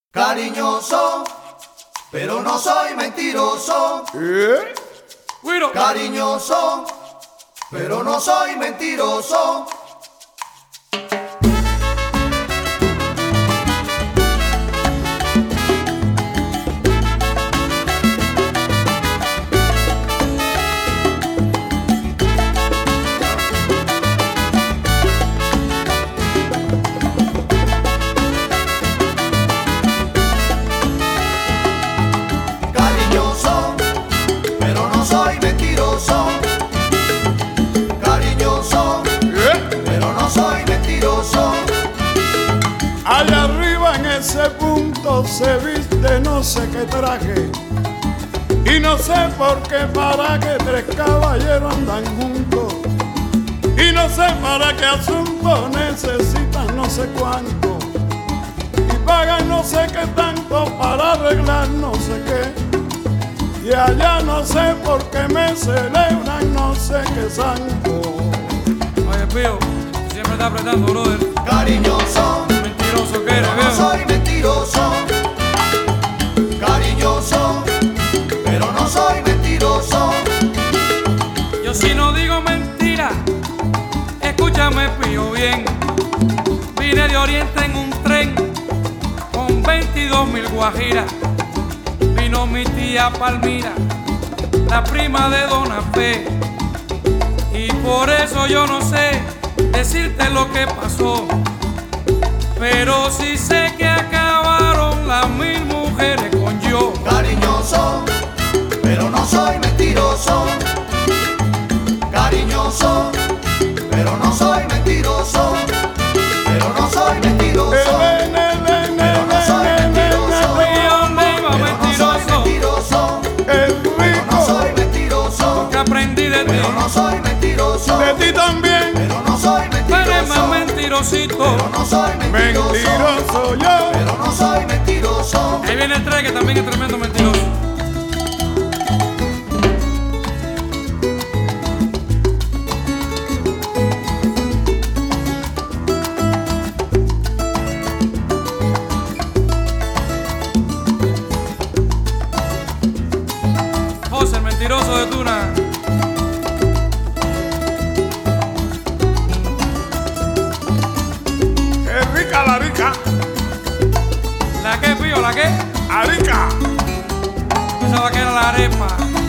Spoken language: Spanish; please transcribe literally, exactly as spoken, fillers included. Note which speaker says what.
Speaker 1: Cariñoso, pero no soy mentiroso.
Speaker 2: ¿Eh?
Speaker 3: Guiro.
Speaker 1: Cariñoso, pero no soy mentiroso. Cariñoso, pero no soy mentiroso. Cariñoso,
Speaker 2: ¿Eh?
Speaker 1: pero no soy mentiroso.
Speaker 2: Allá arriba en ese punto se viste no sé qué traje. Y no sé por qué para que tres caballeros andan juntos. Y no sé para qué asunto necesitan no sé cuánto. Y pagan no sé qué tanto para arreglar no sé qué. Y allá no sé por qué me celebran no sé qué santo.
Speaker 3: Oye, Pío, siempre está apretando, brother.
Speaker 1: Cariñoso,
Speaker 3: Mentiroso que eres,
Speaker 1: pero no
Speaker 3: viejo.
Speaker 1: soy mentiroso. Cariñoso, pero no soy mentiroso.
Speaker 3: Yo si no digo mentira, escúchame, Pío, bien. Vine de Oriente en un tren con veintidós mil guajiras. Vino mi tía Palmira, la prima de Dona Fe. Y por eso yo no sé decirte lo que pasó, pero sí sé que acabaron las mil mujeres con yo.
Speaker 1: Cariñoso, pero no soy mentiroso. Cariñoso, pero no soy mentiroso. Pero no soy mentiroso. Pero no soy mentiroso.
Speaker 3: ¿Y dónde iba,
Speaker 1: Pero no soy
Speaker 3: mentiroso?
Speaker 1: mentiroso.
Speaker 2: El
Speaker 1: Pero no
Speaker 2: rico
Speaker 1: soy mentiroso.
Speaker 3: Que aprendí de ti.
Speaker 1: Pero no soy mentiroso.
Speaker 2: de ti también.
Speaker 1: Pero no soy
Speaker 3: Tú eres más
Speaker 1: mentiroso.
Speaker 3: mentirosito.
Speaker 1: Pero no soy mentiroso.
Speaker 2: Mentiroso yo.
Speaker 1: Pero no soy mentiroso.
Speaker 3: Ahí viene el tren que también es tremendo mentiroso. José, el mentiroso de Tuna.
Speaker 2: Qué rica la rica.
Speaker 3: ¿La qué, Pío? ¿La qué?
Speaker 2: Arica.
Speaker 3: Pensaba que era la arepa.